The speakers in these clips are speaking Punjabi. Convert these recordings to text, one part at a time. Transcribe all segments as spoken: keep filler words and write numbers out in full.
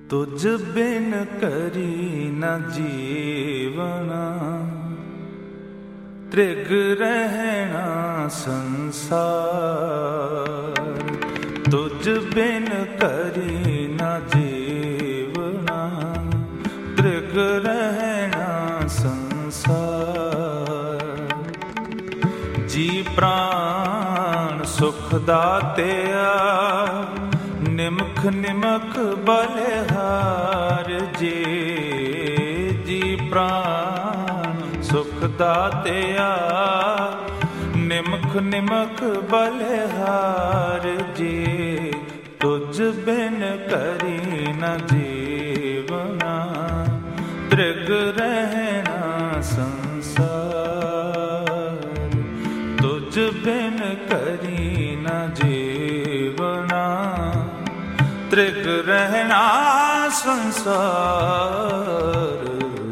ਤੁਝ ਬਿਨ ਕਰੀ ਨ ਜੀਵਨਾ, ਤ੍ਰਿਗ ਰਹਿਣਾ ਸੰਸਾਰ। ਤੁਝ ਬਿਨ ਕਰੀ ਨ ਜੀਵਨਾ, ਤ੍ਰਿਗ ਰਹਿਣਾ ਸੰਸਾਰ। ਜੀ ਪ੍ਰਾਣ ਸੁਖ ਦਾਤਿਆ, ਨਿਮਖ ਨਿਮਖ ਬਲਿਹਾਰ ਜੀ। ਜੀ ਪ੍ਰਾਣ ਸੁਖ ਦਾਤਿਆ, ਨਿਮਖ ਨਿਮਖ ਬਲਿਹਾਰ ਜੀ। ਤੁਝ ਬਿਨ ਕਰੀ ਨ ਜੀਵਨਾ, ਤ੍ਰਿਗ ਰਹਿਣਾ ਸੰਸਾਰ। ਤੁਝ ਬਿਨ ਕਰੀ ਨ ਜੀਵਨਾ, ਤ੍ਰਿਗ ਰਹਿਣਾ ਸੰਸਾਰ।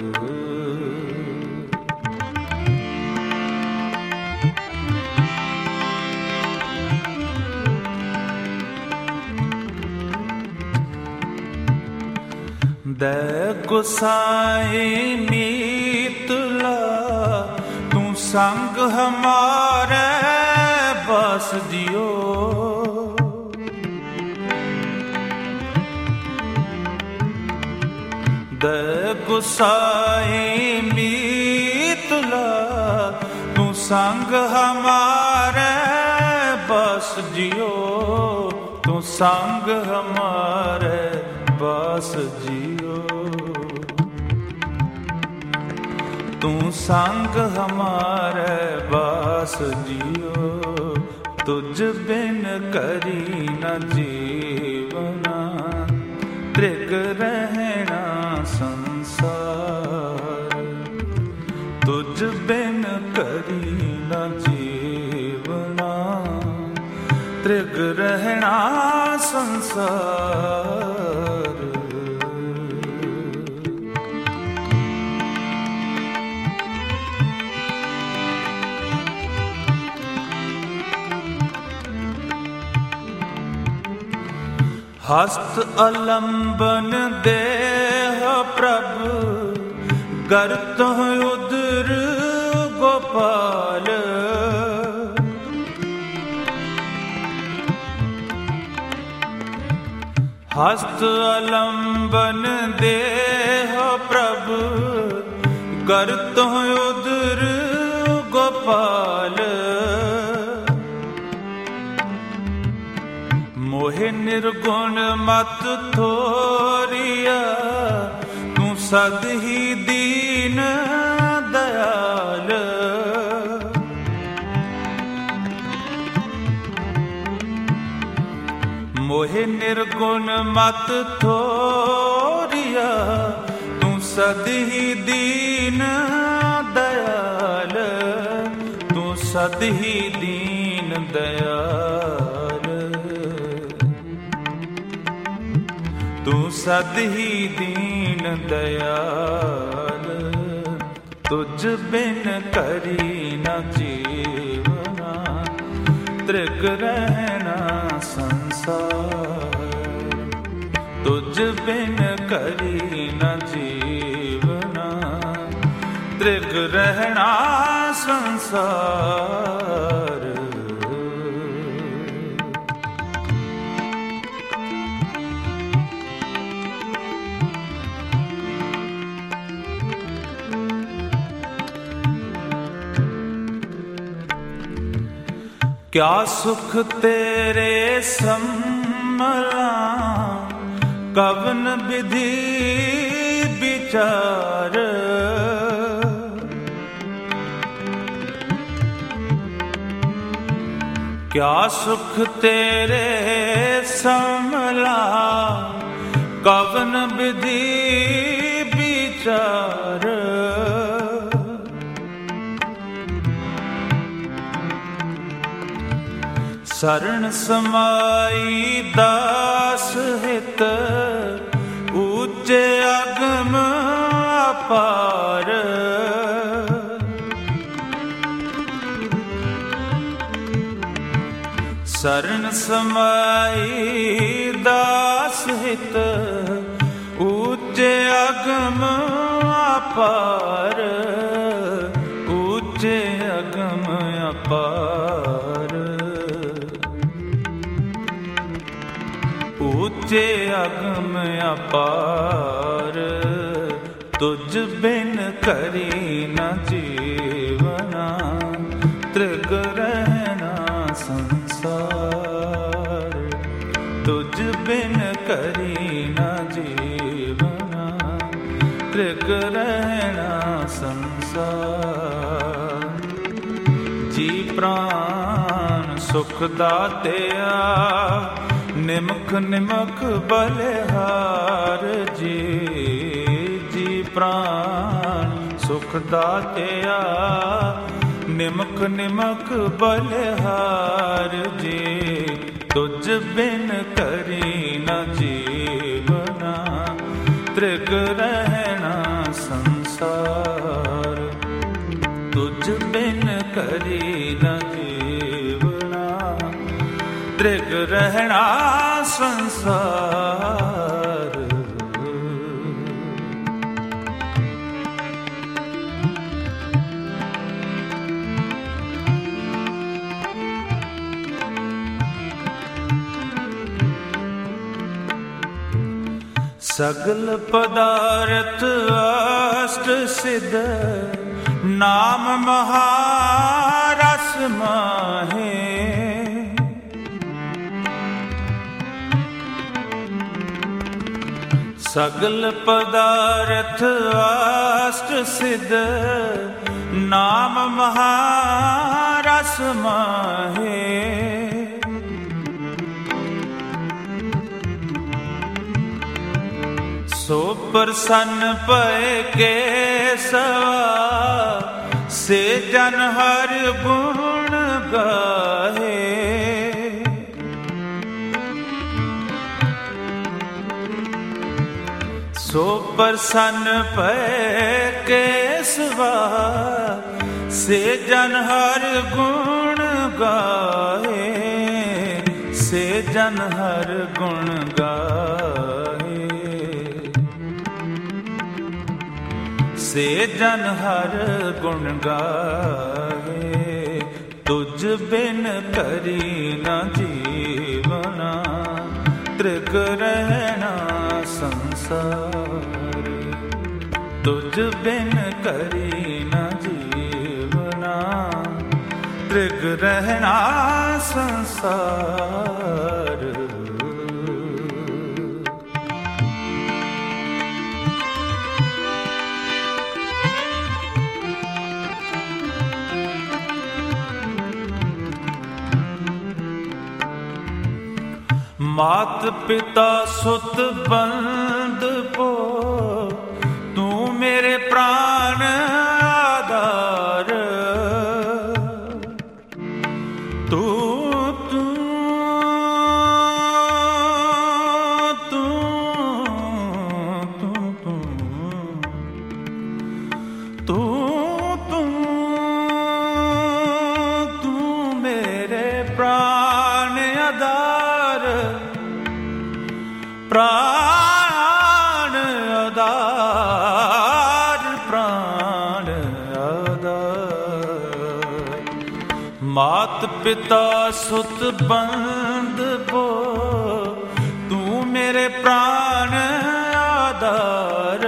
ਦੇ ਗੁਸਾਈ ਮੀਤਲਾ, ਤੂੰ ਸੰਗ ਹਮਾਰੇ ਬਸ ਜਿਓ। ਦੇ ਗੁਸਾਈ ਮੀਤਲਾ, ਤੂੰ ਸੰਗ ਹਮਾਰੇ ਬਸ ਜਿਓ। ਤੂੰ ਸੰਗ ਹਮਾਰੇ ਬਸ ਜਿਓ। ਤੂੰ ਸੰਗ ਹਮਾਰੇ ਬਸ ਜਿਓ। ਤੁਝ ਬਿਨ ਕਰੀ ਨ ਜੀਵਨਾ, ਤ੍ਰਿਗ ਰਹਿਣਾ ਸੰਸਾਰ। ਤੁਝ ਬਿਨ ਕਰੀ ਨ ਜੀਵਨਾ, ਤ੍ਰਿਗ ਰਹਿਣਾ ਸੰਸਾਰ। ਹਸਤ ਅਲੰਬਨ ਦੇਹ ਪ੍ਰਭ, ਗਰਤ ਉਦਰ ਗੋਪਾਲ। ਹਸਤ ਅਲੰਬਨ ਦੇਹ ਪ੍ਰਭ, ਗਰਤ ਉਦਰ ਗੋਪਾਲ। ਮੋਹਿ ਨਿਰਗੁਣ ਮਤ ਥੋਰੀਆ, ਤੂੰ ਸਦ ਹੀ ਦੀਨ ਦਇਆਲ। ਮੋਹਿ ਨਿਰਗੁਣ ਮਤ ਥੋਰੀਆ, ਤੂੰ ਸਦ ਹੀ ਦੀਨ ਦਇਆਲ। ਤੂੰ ਸਦ ਹੀ ਦੀਨ ਦਇਆਲ। ਤੂੰ ਸਦ ਹੀ ਦੀਨ ਦਇਆਲ। ਤੁਝ ਬਿਨ ਕਰੀ ਨ ਜੀਵਨਾ, ਤ੍ਰਿਗ ਰਹਿਣਾ ਸੰਸਾਰ। ਤੁਝ ਬਿਨ ਕਰੀ ਨ ਜੀਵਨਾ, ਤ੍ਰਿਗ ਰਹਿਣਾ ਸੰਸਾਰ। ਕਿਆ ਸੁਖ ਤੇਰੇ ਸੰਮਲਾ, ਕਵਨ ਵਿਧੀ ਵਿਚਾਰ। ਕਿਆ ਸੁਖ ਤੇਰੇ ਸੰਮਲਾ, ਕਵਨ ਵਿਧੀ ਵਿਚਾਰ। ਸਰਣ ਸਮਾਈ ਦਾਸ ਹਿਤ, ਊਚੇ ਅਗਮ ਅਪਾਰ। ਸਰਣ ਸਮਾਈ ਦਾਸ ਹਿਤ, ਅਪਾਰ, ਉੱਚੇ ਅਗਮ ਅਪਾਰ, ਉੱਚੇ ਅਗਮ ਅਪਾਰ, ਤੁਝ ਬਿਨ ਕਰੀ ਨ ਜੀਵਨਾ, ਤ੍ਰਿਗ ਰਹਿਣਾ ਸੰਸਾਰ, ਤੁਝ ਬਿਨ ਕਰੀ ਨ ਜੀਵਨਾ, ਤ੍ਰਿਗ ਰਹਿਣਾ ਸੰਸਾਰ। ਜੀ ਪ੍ਰਾਣ ਸੁਖ ਦਾਤਿਆ, ਨਿਮਖ ਨਿਮਖ ਬਲਿਹਾਰ ਜੀ, ਜੀ ਪ੍ਰਾਣ ਸੁਖ ਦਾਤਿਆ, ਨਿਮਖ ਨਿਮਖ ਬਲਿਹਾਰ ਜੀ, ਤੁਝ ਬਿਨ ਕਰੀ ਨ ਜੀਵਨਾ, ਤ੍ਰਿਗ ਰਹਿਣਾ ਸੰਸਾਰ, ਤੁਝ ਬਿਨ ਕਰੀ ਨ ਜੀਵਨਾ, ਤ੍ਰਿਗ ਰਹਿਣਾ ਸੰਸਾਰ। ਸਗਲ ਪਦਾਰਥ ਅਸ਼ਟ ਸਿਧ, ਨਾਮ ਮਹਾਰਸ ਮਾਹੇ, ਸਗਲ ਪਦਾਰਥ ਅਸ਼ਟ ਸਿਧ, ਨਾਮ ਮਹਾਰਸ ਮਾਹੇ, ਸੋ ਪ੍ਰਸੰਨ ਭਏ ਕੇਸਵਾ, ਸੇ ਜਨ ਹਰ ਗੁਣ ਗਾਹੇ, ਸੋ ਪ੍ਰਸੰਨ ਭਏ ਕੇਸਵਾ, ਸੇ ਜਨ ਹਰ ਗੁਣ ਗਾਹੇ, ਸੇ ਜਨ ਹਰ ਗੁਣ ਗਾਹੇ, ਸੇ ਜਨ ਹਰ ਗੁਣ ਗਾਹੇ, ਤੁਝ ਬਿਨ ਕਰੀ ਨ ਜੀਵਨਾ, ਤ੍ਰਿਗ ਰਹਿਣਾ ਸੰਸਾਰ, ਤੁਝ ਬਿਨ ਕਰੀ ਨ ਜੀਵਨਾ, ਤ੍ਰਿਗ ਰਹਿਣਾ ਸੰਸਾਰ। ਮਾਤ ਪਿਤਾ ਸੁਤ ਬੰਦ ਪੋ, ਤੂੰ ਮੇਰੇ ਪ੍ਰਾਣ ਆਧਾਰ, ਤੂੰ ਤੂੰ ਤੂੰ ਤੂੰ ਤੂੰ ਤੂੰ ਤੂੰ ਮੇਰੇ ਪ੍ਰਾਣ ਆਧਾਰ, ਪ੍ਰਾਣ ਆਧਾਰ, ਪ੍ਰਾਣ ਆਧਾਰ, ਮਾਤ ਪਿਤਾ ਸੁਤ ਬੰਦ ਪੋ, ਤੂੰ ਮੇਰੇ ਪ੍ਰਾਣ ਆਧਾਰ,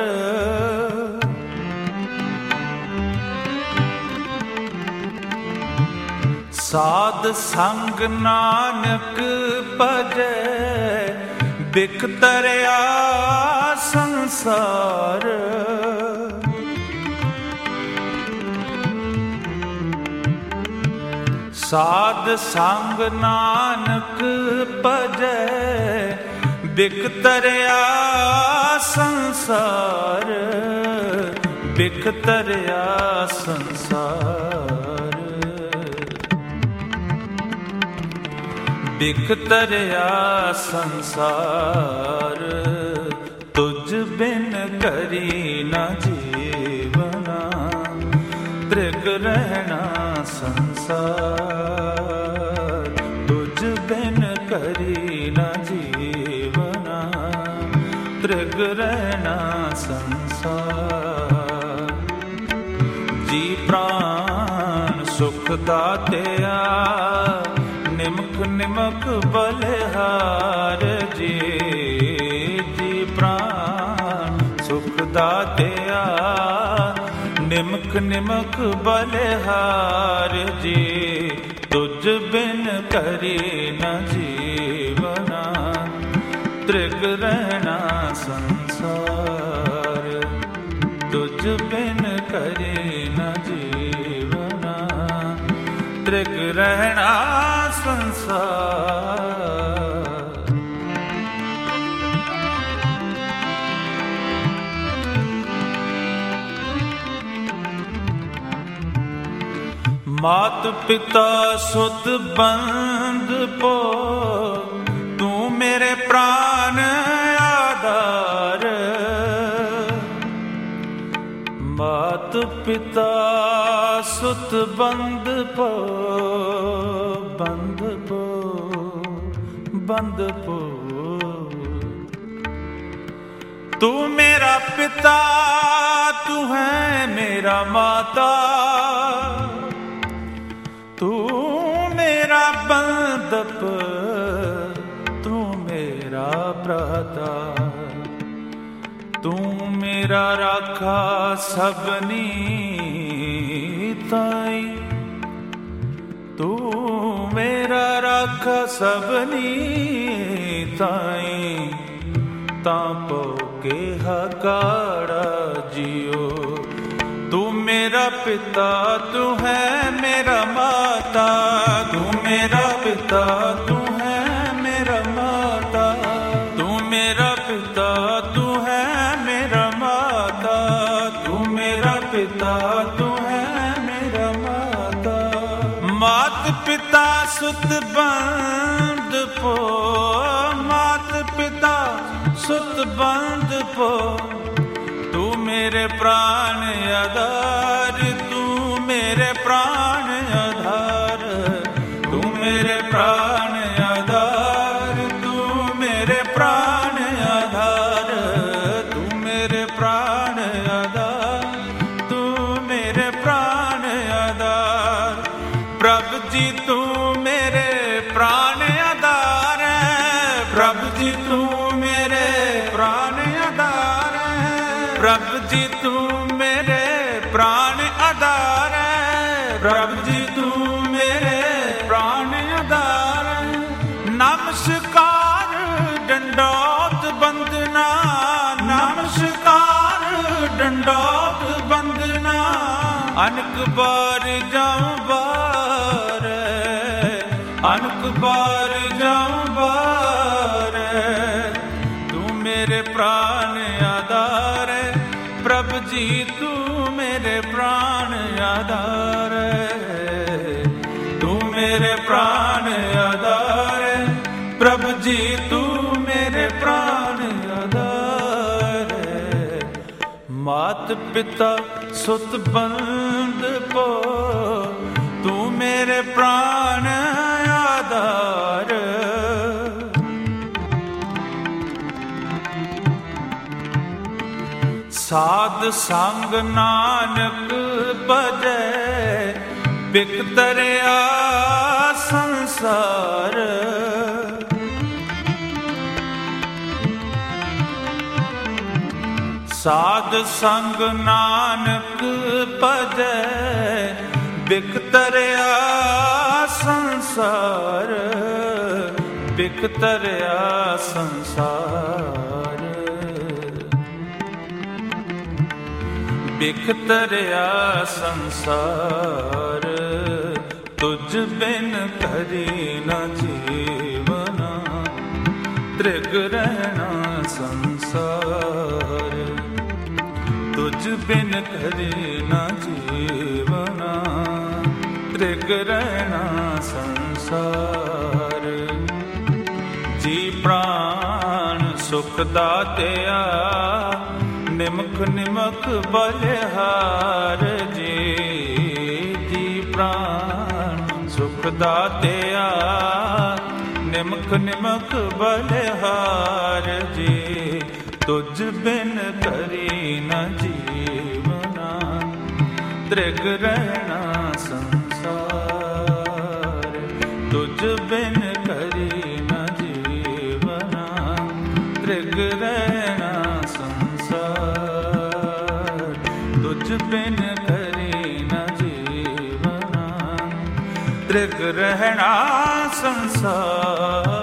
ਸਾਧ ਸੰਗ ਨਾਨਕ ਭਜੈ, ਬਿਖ ਤਰਿਆ ਸੰਸਾਰ, ਸਾਧ ਸੰਗ ਨਾਨਕ ਭਜੈ, ਬਿਖ ਤਰਿਆ ਸੰਸਾਰ, ਬਿਖ ਤਰਿਆ ਸੰਸਾਰ, ਬਿਖ ਤਰਿਆ ਸੰਸਾਰ, ਤੁਝ ਬਿਨ ਕਰੀ ਨ ਜੀਵਨਾ, ਤ੍ਰਿਗ ਰਹਿਣਾ ਸੰਸਾਰ, ਤੁਝ ਬਿਨ ਕਰੀ ਨ ਜੀਵਨਾ, ਤ੍ਰਿਗ ਰਹਿਣਾ ਸੰਸਾਰ। ਪ੍ਰਾਨ ਸੁਖ ਦਾਤਿਆ, ਨਿਮਕ ਨਿਮਕ ਬਲਿਹਾਰ ਜੀ। ਜੀ ਪ੍ਰਾਨ ਸੁਖ ਦਾਤਿਆ, ਨਿਮਕ ਨਿਮਕ ਬਲਿਹਾਰ ਜੀ। ਤੁਝ ਬਿਨ ਕਰੀ ਨ ਜੀਵਨਾ, ਤ੍ਰਿਗ ਰਹਿਣਾ ਸੰਸਾਰ। ਤੁਝ ਬਿਨ ਕਰੀ ਨ ਜੀਵਨਾ, ਤ੍ਰਿਗ ਰਹਿਣਾ ਸੰਸਾਰ। ਮਾਤ ਪਿਤਾ ਸੁਤ ਬੰਧ ਪੋ, ਤੂੰ ਮੇਰੇ ਪ੍ਰਾਨ ਆਧਾਰ। ਮਾਤ ਪਿਤਾ ਸੁਤ ਬੰਧ ਪੋ, ਬੰਧ ਪੋ ਬੰਧ ਪੋ। ਤੂੰ ਮੇਰਾ ਪਿਤਾ, ਤੂੰ ਹੈ ਮੇਰਾ ਮਾਤਾ। ਤੂੰ ਮੇਰਾ ਬੰਧਪ, ਤੂੰ ਮੇਰਾ ਭਰਾਤਾ। ਤੂੰ ਮੇਰਾ ਰਾਖਾ ਸਭਨੀ ਤਾਈ। ਤੂੰ ਮੇਰਾ ਰਾਖਾ ਸਭਨੀ ਤਾਈ। ਤਾਂ ਪੋ ਕੇ ਹਕਾੜਾ ਜਿਓ। ਤੂੰ ਮੇਰਾ ਪਿਤਾ, ਤੂੰ ਹੈ ਮੇਰਾ ਮਾਤਾ। ਤੂੰ ਮੇਰਾ ਪਿਤਾ, ਤੂੰ ਹੈ ਮੇਰਾ ਮਾਤਾ। ਤੂੰ ਮੇਰਾ ਪਿਤਾ, ਤੂੰ ਹੈ ਮੇਰਾ ਮਾਤਾ। ਤੂੰ ਮੇਰਾ ਪਿਤਾ, ਤੂੰ ਹੈ ਮੇਰਾ ਮਾਤਾ। ਮਾਤ ਪਿਤਾ ਸੁਤ ਬੰਧ ਪੋ, ਮਾਤ ਪਿਤਾ ਸੁਤ ਬੰਧ ਪੋ। ਤੂੰ ਮੇਰੇ ਪ੍ਰਾਨ ਆਧਾਰ, ਤੂੰ ਮੇਰੇ ਪ੍ਰਾਨ ਆਧਾਰ। ਤੂੰ ਮੇਰੇ ਪ੍ਰਾਨ ਆਧਾਰ, ਤੂੰ ਮੇਰੇ ਪ੍ਰਾਨ ਆਧਾਰ। ਤੂੰ ਮੇਰੇ ਪ੍ਰਾਨ ਆਧਾਰ, ਤੂੰ ਮੇਰੇ ਪ੍ਰਾਨ ਆਧਾਰ। ਪ੍ਰਭ ਜੀ ਤੂੰ ਮੇਰੇ ਪ੍ਰਾਨ ਆਧਾਰ ਹੈ। ਪ੍ਰਭ ਜੀ ਤੂੰ ਮੇਰੇ ਪ੍ਰਾਨ ਆਧਾਰ ਹੈ। ਪ੍ਰਭ ਜੀ ਤੂੰ ਮੇਰੇ ਪ੍ਰਾਨ ਆਧਾਰ ਹੈ। ਪ੍ਰਭ ਜੀ ਤੂੰ ਮੇਰੇ ਪ੍ਰਾਨ ਆਧਾਰ ਹੈ। ਨਮਸਕਾਰ ਡੰਡੋਤ ਬੰਦਨਾ, ਨਮਸਕਾਰ ਡੰਡੋਤ ਬੰਦਨਾ। ਅਨਕ ਬਾਰ ਜਾਉ ਬਾਰ, ਅਨਕ ਬਾਰ ਜਾਉ ਬਾਰ। ਤੂੰ ਮੇਰੇ ਪ੍ਰਾਨ ਆਧਾਰ ਹੈ। ਪ੍ਰਭ ਜੀ ਤੂੰ ਮੇਰੇ ਪ੍ਰਾਨ ਆਧਾਰ ਹੈ। ਤੂੰ ਮੇਰੇ ਪ੍ਰਾਨ ਆਧਾਰ ਹੈ। ਪ੍ਰਭ ਜੀ ਤੂੰ ਮੇਰੇ ਪ੍ਰਾਨ ਆਧਾਰ ਹੈ। ਮਾਤ ਪਿਤਾ ਸੁਤ ਬੰਧ ਪੋ, ਤੂੰ ਮੇਰੇ ਪ੍ਰਾਨ ਆਧਾਰ। ਸਾਧ ਸੰਗ ਨਾਨਕ ਭਜੈ, ਬਿਕ ਤਰਿਆ ਸੰਸਾਰ। ਸਾਧ ਸੰਗ ਨਾਨਕ ਭਜੈ, ਬਿਕ ਤਰਿਆ ਸੰਸਾਰ। ਬਿਕ ਤਰਿਆ ਸੰਸਾਰ। ਬਿਖ ਤਰਿਆ ਸੰਸਾਰ। ਤੁਝ ਬਿਨ ਕਰੀ ਨ ਜੀਵਨਾ, ਤ੍ਰਿਗ ਰਹਿਣਾ ਸੰਸਾਰ। ਤੁਝ ਬਿਨ ਕਰੀ ਨ ਜੀਵਨਾ, ਤ੍ਰਿਗ ਰਹਿਣਾ ਸੰਸਾਰ। ਜੀ ਪ੍ਰਾਣ ਸੁਖ ਦਾਤਿਆ, ਨਿਮਕ ਨਿਮਕ ਬਲਿਹਾਰ ਜੀ। ਜੀ ਪ੍ਰਾਣ ਸੁਖ ਦਾਤਿਆ, ਨਿਮਕ ਨਿਮਕ ਬਲਿਹਾਰ ਜੀ। ਤੁਝ ਬਿਨ ਕਰੀ ਨ ਜੀਵਨਾ, ਤ੍ਰਿਗ ਰਹਿਣਾ ਸੰਸਾਰ, ਤੁਝ ਬਿਨ ਕਰੀ ਨ ਜੀਵਨਾ, ਤ੍ਰਿਗ ਰਹਿਣਾ ਸੰਸਾਰ, ਤੁਝ ਬਿਨ ਕਰੀ ਨ ਜੀਵਨਾ, ਤ੍ਰਿਗ ਰਹਿਣਾ ਸੰਸਾਰ।